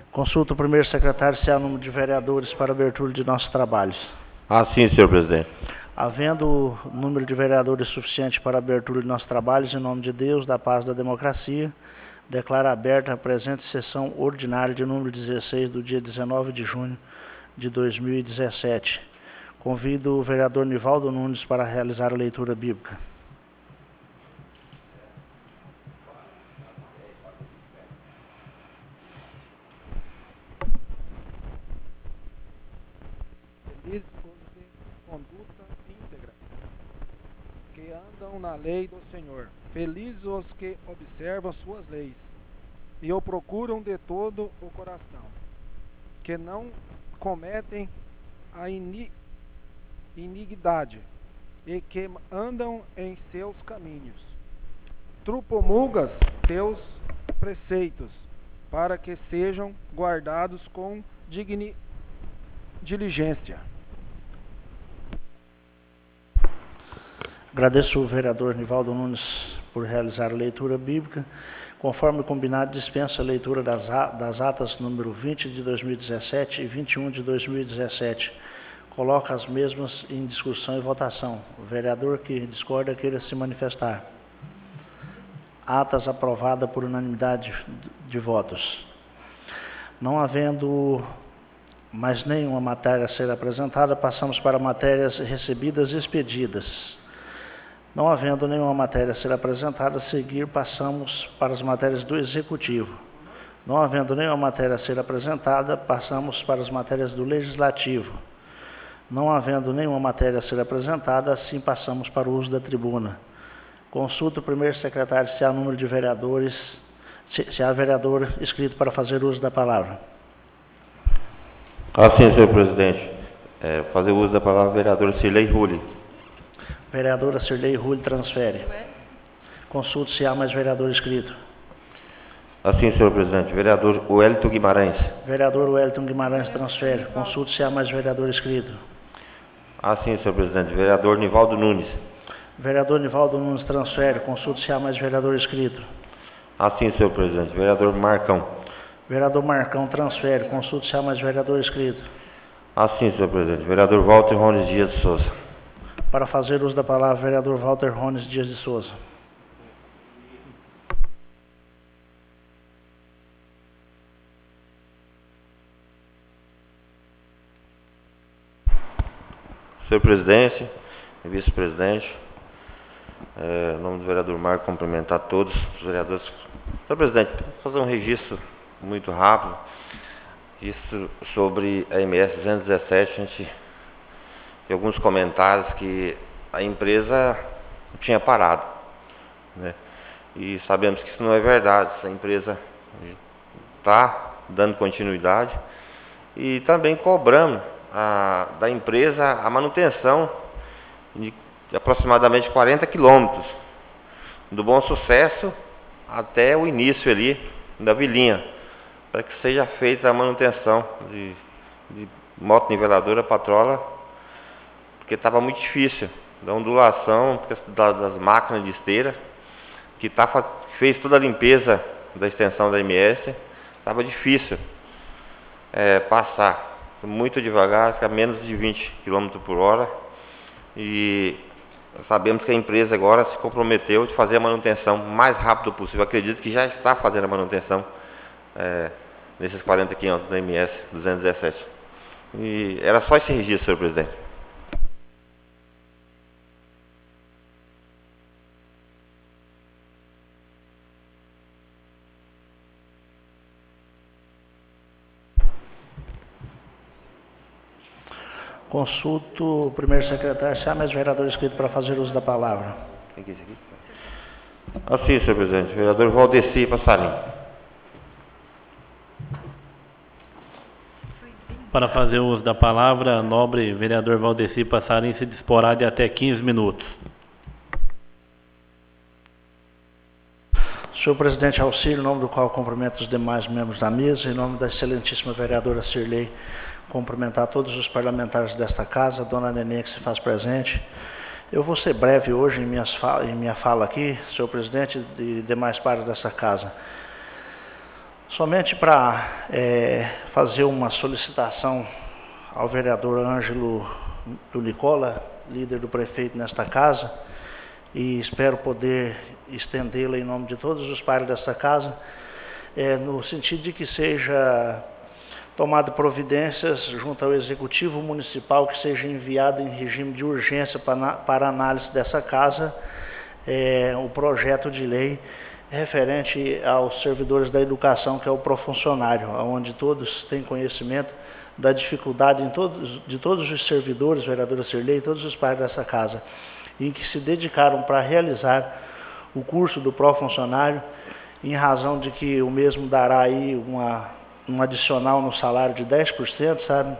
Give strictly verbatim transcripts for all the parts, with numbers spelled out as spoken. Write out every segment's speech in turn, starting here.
Consulta o primeiro secretário se há número de vereadores para abertura de nossos trabalhos. Assim, senhor presidente. Havendo número de vereadores suficiente para abertura de nossos trabalhos, em nome de Deus, da paz e da democracia, declaro aberta a presente sessão ordinária de número dezesseis do dia dezenove de junho de dois mil e dezessete. Convido o vereador Nivaldo Nunes para realizar a leitura bíblica. Felizes os de conduta íntegra, que andam na lei do Senhor. Felizes os que observam suas leis e o procuram de todo o coração, que não cometem a ini- iniquidade e que andam em seus caminhos. Tu promulgas teus preceitos para que sejam guardados com digni- diligência. Agradeço ao vereador Nivaldo Nunes por realizar a leitura bíblica. Conforme combinado, dispensa a leitura das, das atas número vinte de dois mil e dezessete e vinte e um de dois mil e dezessete. Coloca as mesmas em discussão e votação. O vereador que discorda queira se manifestar. Atas aprovada por unanimidade de votos. Não havendo mais nenhuma matéria a ser apresentada, passamos para matérias recebidas e expedidas. Não havendo nenhuma matéria a ser apresentada, a seguir passamos para as matérias do Executivo. Não havendo nenhuma matéria a ser apresentada, passamos para as matérias do Legislativo. Não havendo nenhuma matéria a ser apresentada, assim passamos para o uso da tribuna. Consulta o primeiro secretário se há número de vereadores, se, se há vereador inscrito para fazer uso da palavra. Assim, senhor presidente. É, fazer uso da palavra, vereador Cirlei Rulli. Vereadora Cirlei Rulli transfere. Consulta se há mais vereador inscrito. Assim, senhor presidente. Vereador Wellington Guimarães. Vereador Wellington Guimarães transfere. Consulta se há mais vereador inscrito. Assim, senhor presidente. Vereador Nivaldo Nunes. Vereador Nivaldo Nunes transfere. Consulta se há mais vereador inscrito. Assim, senhor presidente. Vereador Marcão. Vereador Marcão transfere. Consulta se há mais vereador inscrito. Assim, senhor presidente. Vereador Walter Rones Dias de Souza. Para fazer uso da palavra, vereador Walter Rones Dias de Souza. Senhor presidente, vice-presidente, é, em nome do vereador Marco, cumprimentar todos os vereadores. Senhor presidente, fazer um registro muito rápido, registro sobre a M S duzentos e dezessete, a gente tem alguns comentários que a empresa tinha parado, né? E sabemos que isso não é verdade, essa empresa está dando continuidade e também cobrando a, da empresa a manutenção de, de aproximadamente quarenta quilômetros, do Bom Sucesso até o início ali da vilinha, para que seja feita a manutenção de, de moto niveladora, patrola, porque estava muito difícil, da ondulação das máquinas de esteira, que tá, fez toda a limpeza da extensão da M S, estava difícil é, passar, muito devagar, fica menos de vinte quilômetros por hora, e sabemos que a empresa agora se comprometeu de fazer a manutenção o mais rápido possível. Acredito que já está fazendo a manutenção é, nesses quarenta quilômetros da M S duzentos e dezessete. E era só esse registro, senhor presidente. Consulto o primeiro secretário se há mais vereador inscrito para fazer uso da palavra. Quem que é esse aqui? Assim, senhor presidente. Vereador Valdeci Passarim. Para fazer uso da palavra, nobre vereador Valdeci Passarim se disporá de até quinze minutos. Senhor presidente Auxílio, em nome do qual cumprimento os demais membros da mesa, em nome da excelentíssima vereadora Cirlei, cumprimentar todos os parlamentares desta casa, dona Nenê que se faz presente. Eu vou ser breve hoje em, minhas fala, em minha fala aqui, senhor presidente e demais pares dessa casa. Somente para é, fazer uma solicitação ao vereador Ângelo do Nicola, líder do prefeito nesta casa, e espero poder estendê-la em nome de todos os pares desta casa, é, no sentido de que seja tomado providências junto ao Executivo Municipal, que seja enviado em regime de urgência para, para análise dessa casa, é, o projeto de lei referente aos servidores da educação, que é o profuncionário, onde todos têm conhecimento da dificuldade em todos, de todos os servidores, vereadora Cirlei, todos os pares dessa casa, em que se dedicaram para realizar o curso do profuncionário, em razão de que o mesmo dará aí uma, um adicional no salário de dez por cento, sabe?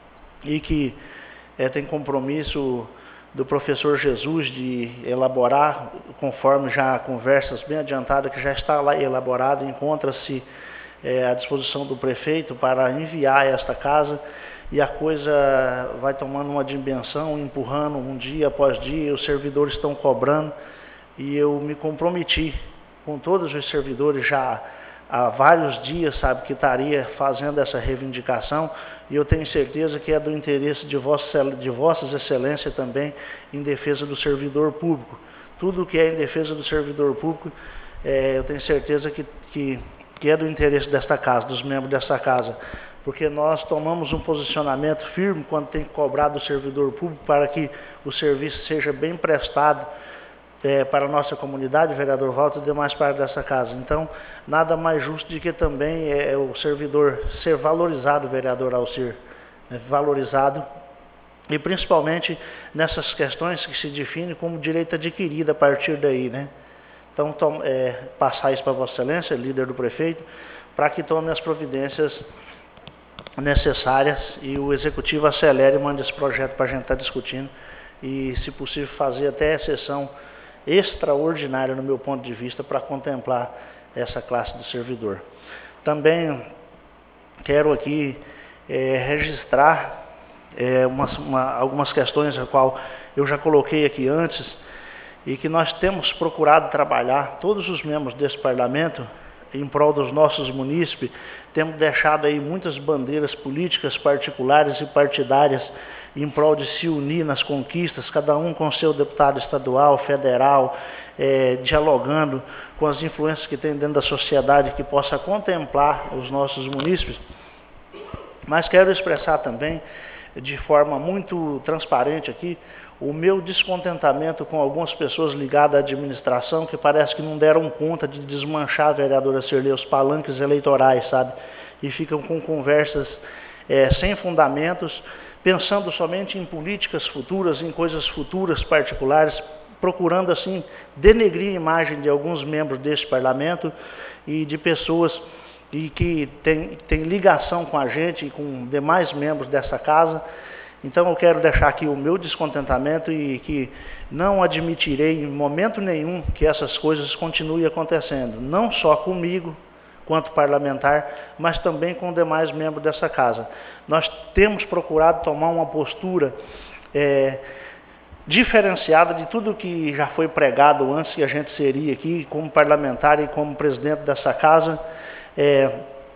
E que é, tem compromisso do professor Jesus de elaborar, conforme já conversas bem adiantadas, que já está lá elaborado, encontra-se é, à disposição do prefeito para enviar esta casa, e a coisa vai tomando uma dimensão, empurrando um dia após dia, os servidores estão cobrando, e eu me comprometi com todos os servidores já há vários dias, sabe, que estaria fazendo essa reivindicação, e eu tenho certeza que é do interesse de, vossa, de vossas excelências também em defesa do servidor público. Tudo que é em defesa do servidor público, é, eu tenho certeza que, que, que é do interesse desta casa, dos membros desta casa, porque nós tomamos um posicionamento firme quando tem que cobrar do servidor público para que o serviço seja bem prestado É, para a nossa comunidade, vereador Walter, e demais partes dessa casa. Então, nada mais justo de que também é, é o servidor ser valorizado, vereador Alcir, né, valorizado, e principalmente nessas questões que se define como direito adquirido a partir daí, né? Então, tom, é, passar isso para Vossa Excelência, líder do prefeito, para que tome as providências necessárias e o Executivo acelere e mande esse projeto para a gente estar discutindo, e, se possível, fazer até a sessão extraordinária, no meu ponto de vista, para contemplar essa classe de servidor. Também quero aqui é, registrar é, umas, uma, algumas questões a qual eu já coloquei aqui antes, e que nós temos procurado trabalhar, todos os membros desse parlamento, em prol dos nossos munícipes, temos deixado aí muitas bandeiras políticas particulares e partidárias em prol de se unir nas conquistas, cada um com seu deputado estadual, federal, é, dialogando com as influências que tem dentro da sociedade, que possa contemplar os nossos munícipes. Mas quero expressar também, de forma muito transparente aqui, o meu descontentamento com algumas pessoas ligadas à administração, que parece que não deram conta de desmanchar a vereadora Cirlei, os palanques eleitorais, sabe? E ficam com conversas é, sem fundamentos, pensando somente em políticas futuras, em coisas futuras particulares, procurando assim denegrir a imagem de alguns membros deste parlamento e de pessoas e que têm tem ligação com a gente e com demais membros dessa casa. Então eu quero deixar aqui o meu descontentamento e que não admitirei em momento nenhum que essas coisas continuem acontecendo, não só comigo, quanto parlamentar, mas também com demais membros dessa casa. Nós temos procurado tomar uma postura é, diferenciada de tudo que já foi pregado antes que a gente seria aqui, como parlamentar e como presidente dessa casa, é,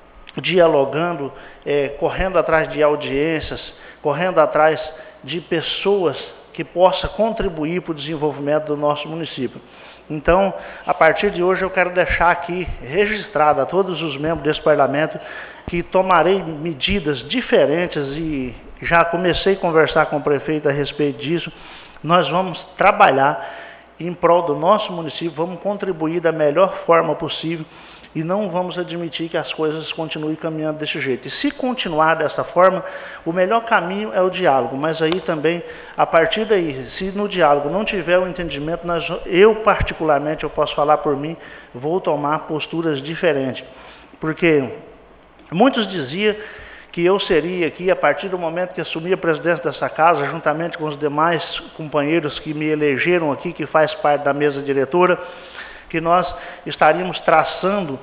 dialogando, é, correndo atrás de audiências, correndo atrás de pessoas que possam contribuir para o desenvolvimento do nosso município. Então, a partir de hoje, eu quero deixar aqui registrado a todos os membros desse parlamento que tomarei medidas diferentes e já comecei a conversar com o prefeito a respeito disso. Nós vamos trabalhar em prol do nosso município, vamos contribuir da melhor forma possível e não vamos admitir que as coisas continuem caminhando desse jeito. E se continuar dessa forma, o melhor caminho é o diálogo, mas aí também, a partir daí, se no diálogo não tiver o entendimento, nós, eu particularmente, eu posso falar por mim, vou tomar posturas diferentes. Porque muitos diziam que eu seria aqui, a partir do momento que assumi a presidência dessa casa, juntamente com os demais companheiros que me elegeram aqui, que faz parte da mesa diretora, que nós estaríamos traçando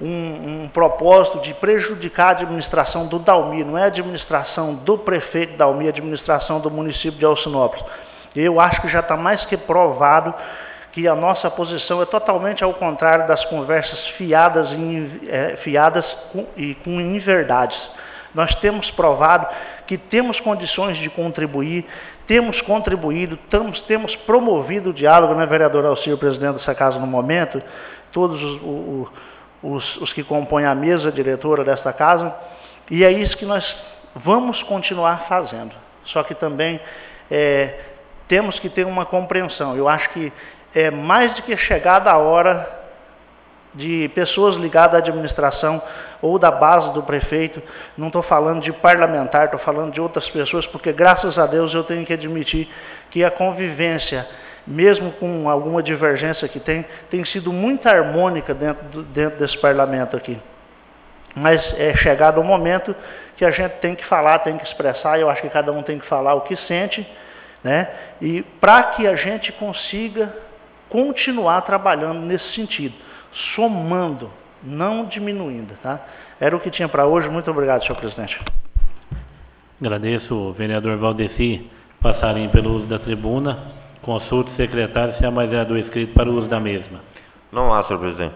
um, um propósito de prejudicar a administração do Dalmi, não é a administração do prefeito Dalmi, é a administração do município de Alcinópolis. Eu acho que já está mais que provado que a nossa posição é totalmente ao contrário das conversas fiadas, em, é, fiadas com, e com inverdades. Nós temos provado que temos condições de contribuir, temos contribuído, tamos, temos promovido o diálogo, né, vereador Alcir, presidente dessa casa no momento, todos os, o, os, os que compõem a mesa diretora desta casa, e é isso que nós vamos continuar fazendo. Só que também é, temos que ter uma compreensão. Eu acho que é mais do que chegada a hora de pessoas ligadas à administração ou da base do prefeito, não estou falando de parlamentar, estou falando de outras pessoas, porque graças a Deus eu tenho que admitir que a convivência, mesmo com alguma divergência que tem, tem sido muito harmônica dentro, do, dentro desse parlamento aqui. Mas é chegado o momento que a gente tem que falar, tem que expressar, eu acho que cada um tem que falar o que sente, né? E para que a gente consiga continuar trabalhando nesse sentido, somando, não diminuindo, tá? Era o que tinha para hoje. Muito obrigado, senhor presidente. Agradeço o vereador Valdeci Passarinho pelo uso da tribuna. Consulte o secretário se há mais vereador inscrito para o uso da mesma. Não há, senhor presidente.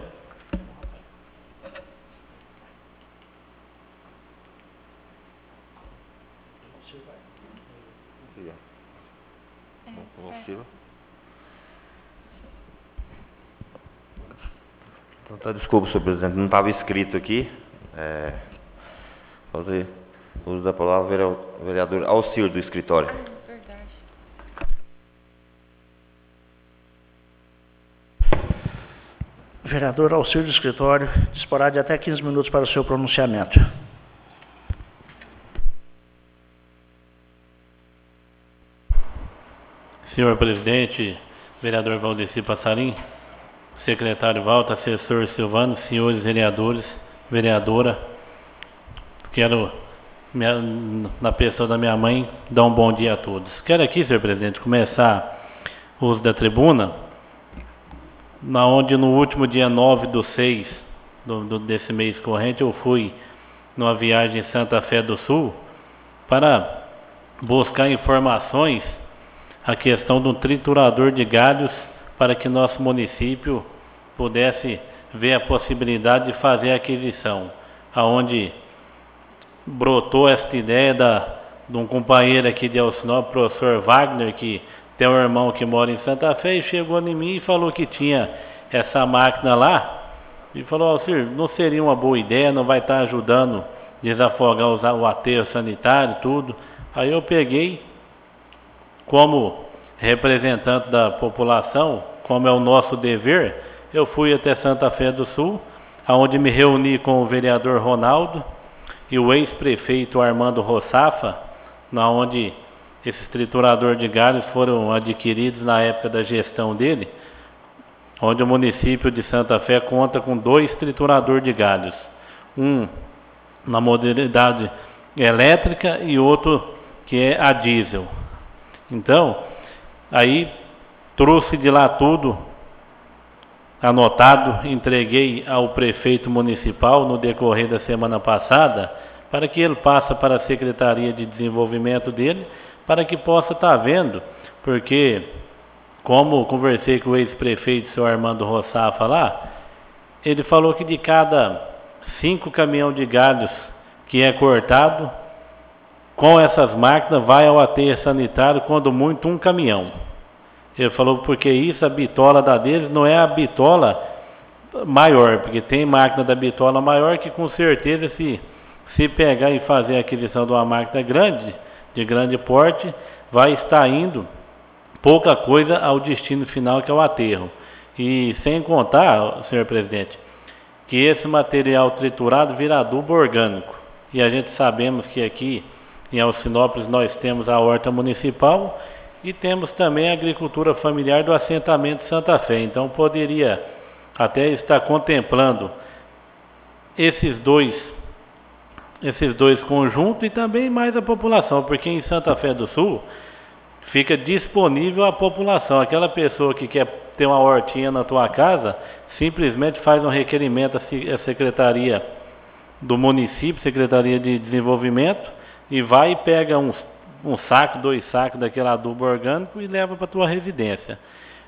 Então, tá, desculpa, senhor presidente, não estava escrito aqui. É, fazer uso da palavra o vereador Alcir do escritório. Ah, verdade. Vereador Alcir do escritório, disporá de até quinze minutos para o seu pronunciamento. Senhor presidente, vereador Valdeci Passarim, secretário Walter, assessor Silvano, senhores vereadores, vereadora, quero, minha, na pessoa da minha mãe, dar um bom dia a todos. Quero aqui, senhor presidente, começar o uso da tribuna, na onde no último dia nove do seis do, do, desse mês corrente, eu fui numa viagem em Santa Fé do Sul para buscar informações a questão de um triturador de galhos para que nosso município pudesse ver a possibilidade de fazer a aquisição, aonde brotou esta ideia da, de um companheiro aqui de Alcinópolis, professor Wagner, que tem um irmão que mora em Santa Fé, e chegou em mim e falou que tinha essa máquina lá, e falou, Alcir, não seria uma boa ideia, não vai estar ajudando a desafogar o aterro sanitário, tudo. Aí eu peguei, como representante da população, como é o nosso dever, eu fui até Santa Fé do Sul, onde me reuni com o vereador Ronaldo e o ex-prefeito Armando Rossafa, na onde esses trituradores de galhos foram adquiridos na época da gestão dele, onde o município de Santa Fé conta com dois trituradores de galhos, um na modalidade elétrica e outro que é a diesel. Então, aí trouxe de lá tudo anotado, entreguei ao prefeito municipal no decorrer da semana passada, para que ele passe para a Secretaria de Desenvolvimento dele, para que possa estar vendo, porque, como conversei com o ex-prefeito, o senhor Armando Rossafa lá, ele falou que de cada cinco caminhões de galhos que é cortado, com essas máquinas vai ao aterro sanitário, quando muito, um caminhão. Ele falou porque isso, a bitola da deles não é a bitola maior, porque tem máquina da bitola maior que com certeza se, se pegar e fazer a aquisição de uma máquina grande, de grande porte, vai estar indo pouca coisa ao destino final, que é o aterro. E sem contar, senhor presidente, que esse material triturado vira adubo orgânico. E a gente sabemos que aqui em Alcinópolis nós temos a horta municipal e temos também a agricultura familiar do assentamento Santa Fé. Então poderia até estar contemplando esses dois, esses dois conjuntos e também mais a população, porque em Santa Fé do Sul fica disponível à população. Aquela pessoa que quer ter uma hortinha na tua casa, simplesmente faz um requerimento à Secretaria do município, Secretaria de Desenvolvimento, e vai e pega uns, um saco, dois sacos daquele adubo orgânico e leva para a tua residência.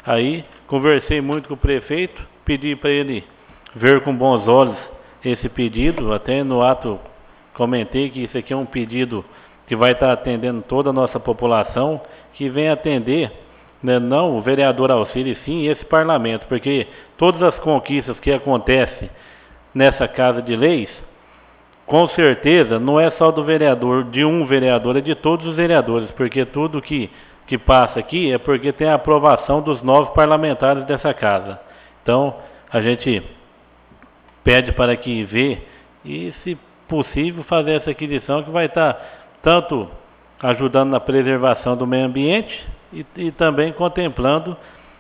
Aí conversei muito com o prefeito, pedi para ele ver com bons olhos esse pedido, até no ato comentei que isso aqui é um pedido que vai estar atendendo toda a nossa população, que vem atender, né, não o vereador Alcílio, sim esse parlamento, porque todas as conquistas que acontecem nessa Casa de Leis, com certeza não é só do vereador, de um vereador, é de todos os vereadores, porque tudo que, que passa aqui é porque tem a aprovação dos nove parlamentares dessa casa. Então, a gente pede para que vê e, se possível, fazer essa aquisição que vai estar tanto ajudando na preservação do meio ambiente e, e também contemplando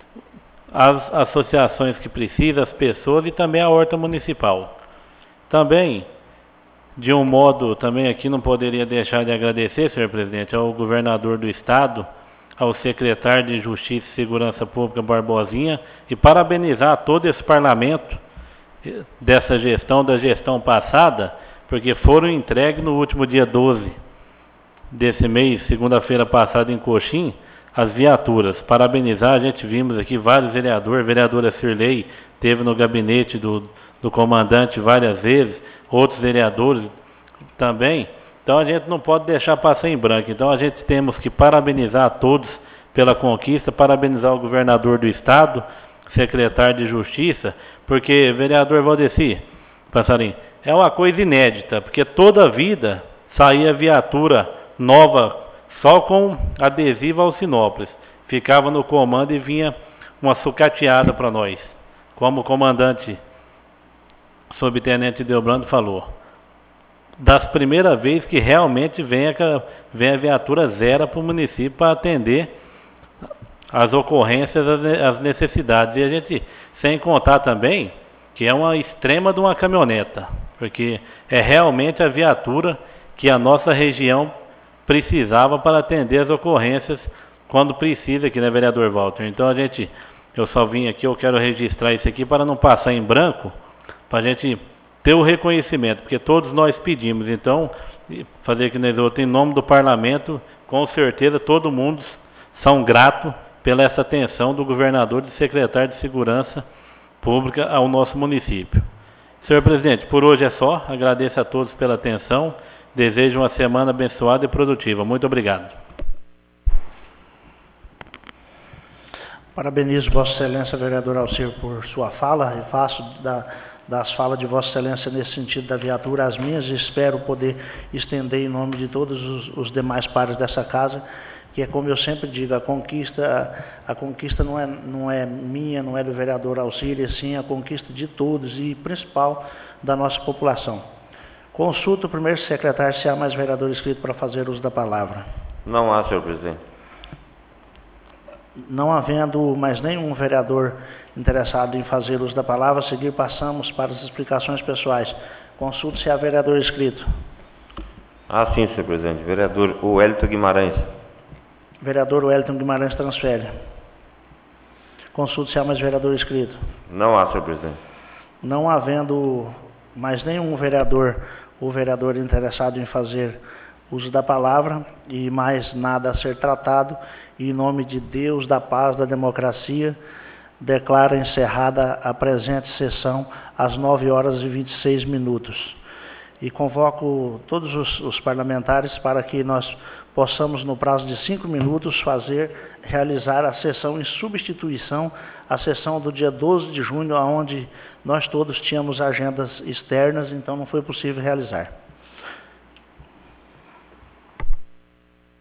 as associações que precisam, as pessoas e também a horta municipal. Também, de um modo, também aqui não poderia deixar de agradecer, senhor presidente, ao governador do estado, ao secretário de Justiça e Segurança Pública Barbosinha e parabenizar todo esse parlamento dessa gestão, da gestão passada, porque foram entregues no último dia doze desse mês, segunda-feira passada em Coxim, as viaturas. Parabenizar, a gente vimos aqui vários vereadores, vereadora Cirlei teve no gabinete do, do comandante várias vezes, outros vereadores também. Então a gente não pode deixar passar em branco. Então a gente temos que parabenizar a todos pela conquista, parabenizar o governador do estado, secretário de Justiça, porque, vereador Valdeci Passarinho, é uma coisa inédita, porque toda a vida saía viatura nova só com adesivo Alcinópolis. Ficava no comando e vinha uma sucateada para nós, como o comandante subtenente Delbrando falou. Das primeiras vezes que realmente vem a, vem a viatura zero para o município para atender as ocorrências, as necessidades. E a gente, sem contar também, que é uma extrema de uma caminhoneta, porque é realmente a viatura que a nossa região precisava para atender as ocorrências quando precisa aqui, né, vereador Walter? Então a gente, eu só vim aqui, eu quero registrar isso aqui para não passar em branco, para a gente ter o reconhecimento, porque todos nós pedimos. Então, fazer aqui nós outros, em nome do parlamento, com certeza todo mundo são gratos pela essa atenção do governador e secretário de Segurança Pública ao nosso município. Senhor presidente, por hoje é só. Agradeço a todos pela atenção. Desejo uma semana abençoada e produtiva. Muito obrigado. Parabenizo Vossa Excelência, vereador Alcir, por sua fala. E faço da, das falas de Vossa Excelência nesse sentido da viatura as minhas, e espero poder estender em nome de todos os, os demais pares dessa casa, que é como eu sempre digo, a conquista, a, a conquista não, é, não é minha, não é do vereador Alcir, e sim a conquista de todos e principal da nossa população. Consulto o primeiro secretário se há mais vereador inscrito para fazer uso da palavra. Não há, senhor presidente. Não havendo mais nenhum vereador interessado em fazer uso da palavra, a seguir passamos para as explicações pessoais. Consulto se há vereador inscrito. Ah, sim, senhor presidente. Vereador Wellington Guimarães. Vereador Wellington Guimarães transfere. Consulto se há mais vereador inscrito. Não há, senhor presidente. Não havendo mais nenhum vereador ou vereador interessado em fazer uso da palavra e mais nada a ser tratado, em nome de Deus, da paz, da democracia, declaro encerrada a presente sessão às nove horas e vinte e seis minutos. E convoco todos os, os parlamentares para que nós possamos, no prazo de cinco minutos, fazer, realizar a sessão em substituição à sessão do dia doze de junho, onde nós todos tínhamos agendas externas, então não foi possível realizar.